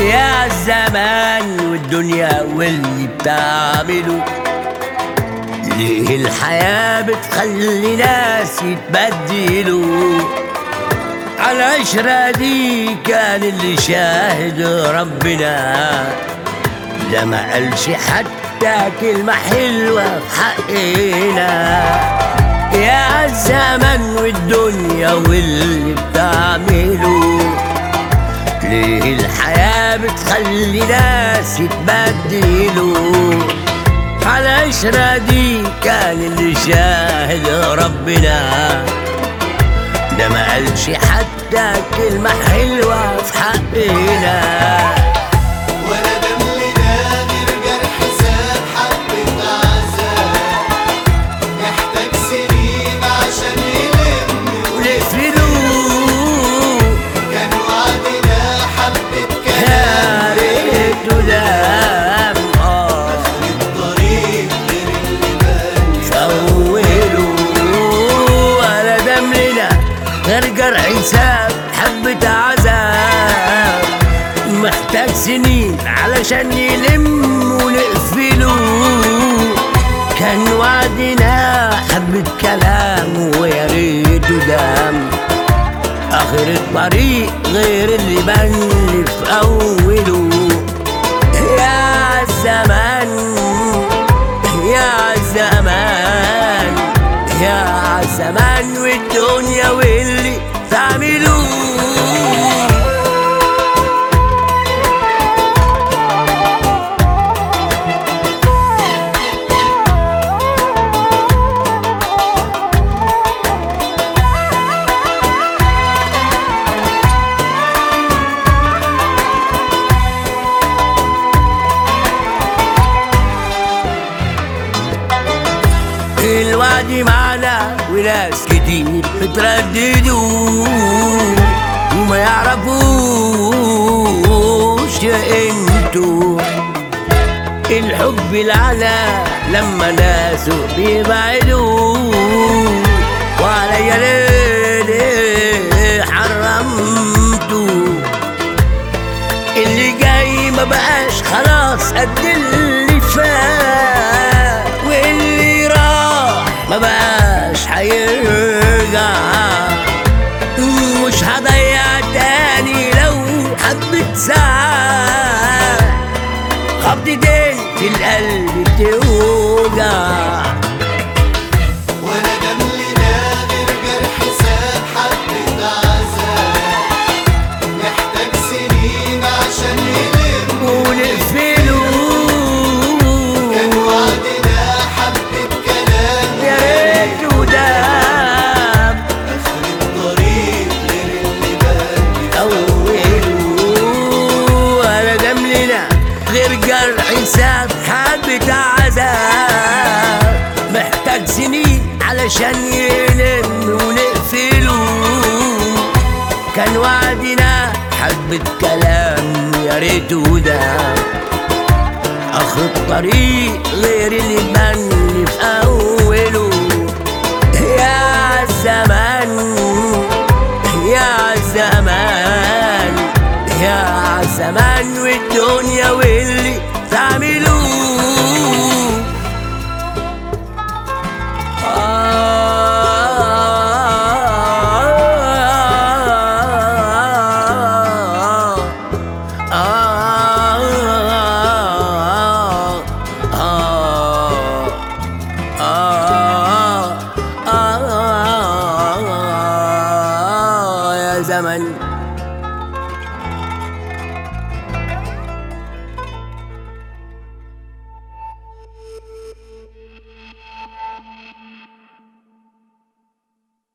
يا الزمان والدنيا واللي بتعمله، ليه الحياة بتخلي ناس يتبدلوا؟ عالعشرة دي كان اللي شاهد ربنا، ده ما قالش حتى كلمة حلوة في حقنا. يا الزمن والدنيا واللي بتعمله، ليه الحياة بتخلي ناس يتبدلوا؟ عالعشرة دي كان اللي شاهد ربنا، ده ما قالش حتى كلمة حلوة في حقنا. ولا دمنا غير جرح ساب حبة عذاب، محتاج سنين عشان يلم ونقفلوه. كان وعدنا حبة يا كلام، ريته دام آخر الطريق غير اللي بان. فولوا. ولا دم لنا غير جرح ساب حبة عذاب، محتاج سنين علشان يلم ونقفله. كان وعدنا حبة كلام ويا ريته دام، آخر الطريق غير اللي بان في أوله. يا الزمان يا الزمان يا الزمان والدنيا واللي تعملوه. الوعد معنا وناس كتير بترددوا وما يعرفوش قيمته. الحب العلا لما ناسه بيبعدوا، وعليا ليه حرمته؟ اللي جاي ما بقاش خلاص قد اللي فات، واللي راح ما بقاش هيرجع. مش هضيع تاني لو حبة ساعة، خبطتين في القلب توجع. ولا دمنا غير جرح ساب حبة عذاب، محتاج سنين عشان يلم ونقفله. كان وعدنا حبة كلام، يا ريته دام آخر الطريق غير اللي بان. أوله. ولا دم لنا غير جرح ساب حبة عذاب، محتاج سنين علشان يلم ونقفله. كان وعدنا حبة كلام يا ريته دام، آخر الطريق غير اللي بان في أوله. يا الزمان يا الزمان يا الزمان والدنيا